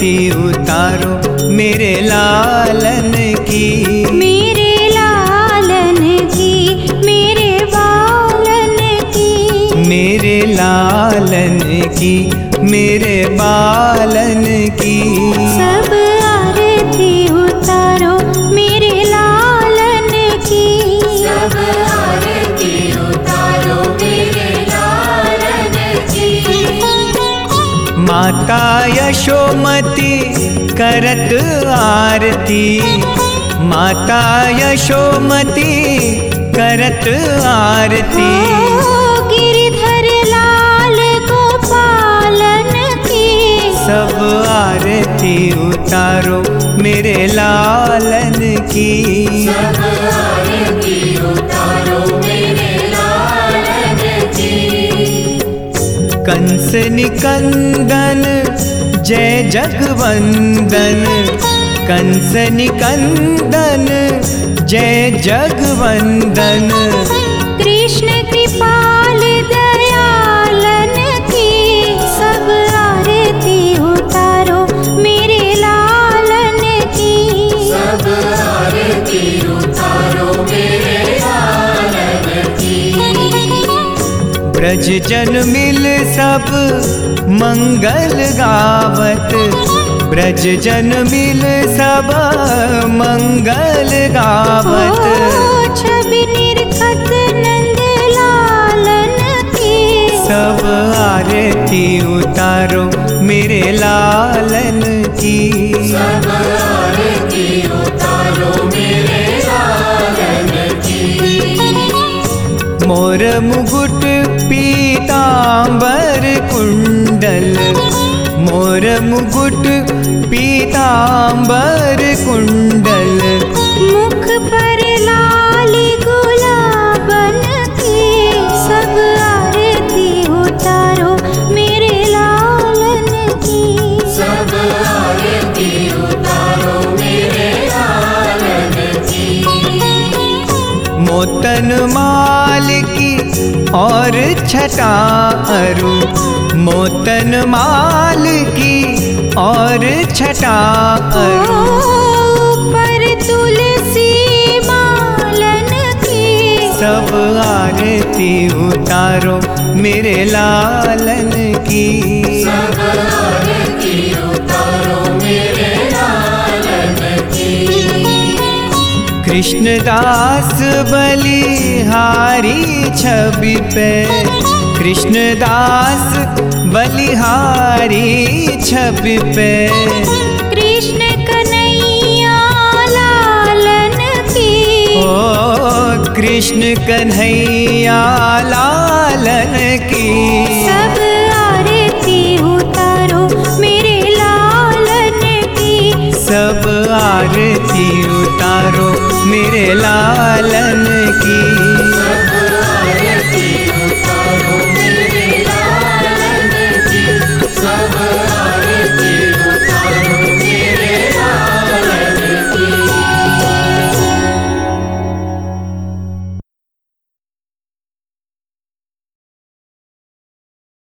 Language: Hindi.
आरती उतारो मेरे लालन की, मेरे लालन की, मेरे बालन की, मेरे लालन की, मेरे बालन की। सब आरती उतारो मेरे लालन की, सब आरती उतारो मेरे लालन की। माता यशोमती करत आरती, माता यशोमती करत आरती। गिरधर लाल गोपालन की, सब आरती उतारो मेरे लालन की, सब आरती उतारो मेरे लालन की। कंस निकंदन जय जगवंदन, कंस निकंदन जय जगवंदन। कृष्ण कृपाल दयालन की, सब आरती उतारो मेरे लालन की, सब आरती उतारो मेरे लालन की। ब्रज जन मिल सब मंगल गावत, ब्रज जन मिल सब मंगल गावत। छवि निरखत नंद लालन की, सब आरती उतारो मेरे लालन की, सब आरती उतारो मेरे लालन की। मोर मुकुट पीतांबर कुंडल, मोर मुकुट पीतांबर कुंडल। मुख पर लाल गुलाबन की, सब आरती उतारो मेरे लालन की, सब आरती उतारो मेरे लालन की। मोतन माल की और छटा अरु, मोतन माल की और छटा अरु। पर तुलसी मालन की, सब आरती उतारो मेरे लालन की, सब आरती उतारो मेरे लालन की। कृष्णदास बलिहारी छवि पे, कृष्णदास बलिहारी छवि पे। कृष्ण कन्हैया लालन की, ओ कृष्ण कन्हैया लालन की। सब आरती उतारो मेरे लालन की, सब आरती उतारो मेरे लालन की, सब आरती उतारो मेरे लालन की, सब